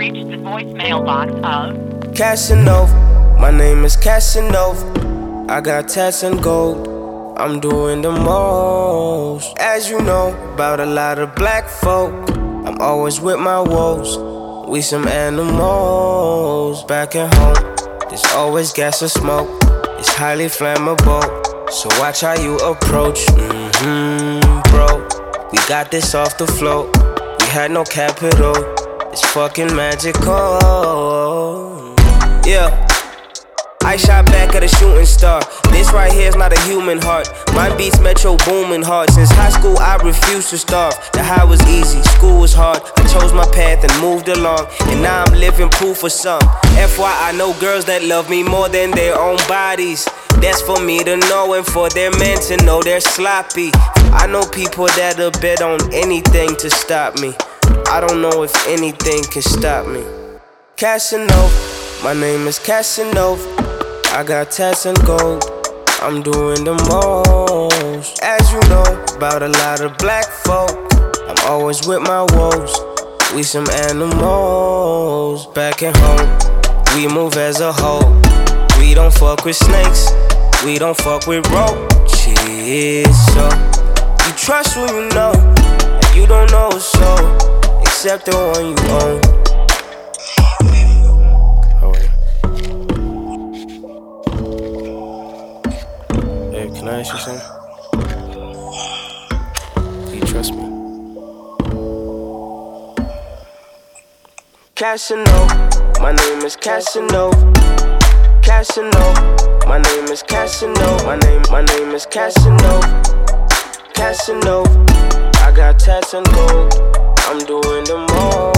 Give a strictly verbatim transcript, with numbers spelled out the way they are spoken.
reached the voicemail box of Casanova. My name is Casanova. I got tats and gold. I'm doing the most. As you know, about a lot of black folk. I'm always with my woes. We some animals. Back at home, there's always gas or smoke. It's highly flammable, so watch how you approach. Mm-hmm, bro. We got this off the float. We had no capital. It's fucking magical. Yeah. I shot back at a shooting star. This right here is not a human heart. My beats Metro booming hard. Since high school I refused to starve. The high was easy, school was hard. I chose my path and moved along, and now I'm living proof for some. F Y I, I know girls that love me more than their own bodies. That's for me to know and for their men to know they're sloppy. I know people that'll bet on anything to stop me. I don't know if anything can stop me. Casanova, my name is Casanova. I got tats and gold, I'm doing the most. As you know, about a lot of black folk. I'm always with my woes. We some animals. Back at home, we move as a whole. We don't fuck with snakes, we don't fuck with roaches. So, you trust who you know, and you don't know a soul, except the one you own. Can I ask you something? Do you trust me? Casanova, my name is Casanova. Casanova, my name is Casanova. My name, my name is Casanova. Casanova, I got tats and gold. I'm doing the most.